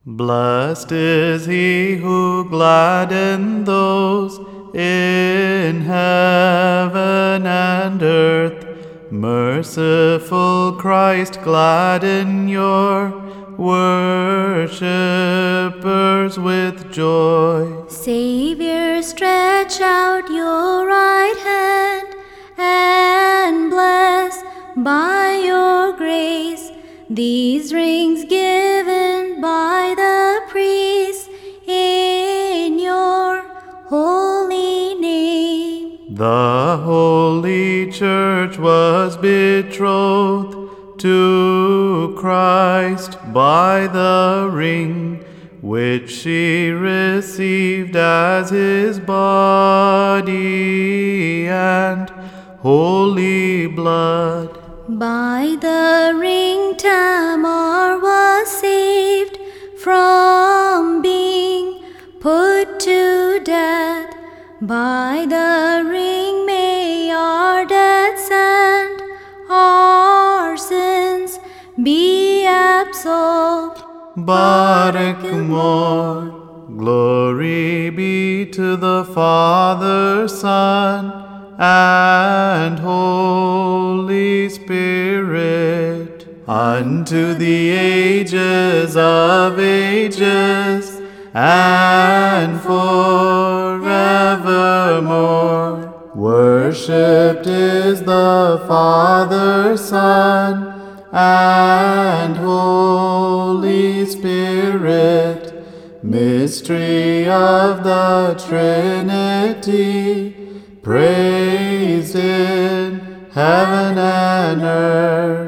Blessed is he who gladdens those in heaven and earth. Merciful Christ, gladden your worshippers with joy. Savior, stretch out your right hand and bless by your grace these rings given by the priest in your holy name. The Holy Church was betrothed to Christ by the ring, which she received as his body and holy blood. By the ring Tamar was saved from being put to death. By the ring may our debts and our sins be absolved. Barakmor, glory be to the Father, Son, and Holy Spirit, unto the ages of ages, and forevermore. Worshipped is the Father, Son, and Holy Spirit, mystery of the Trinity, praised in heaven and earth.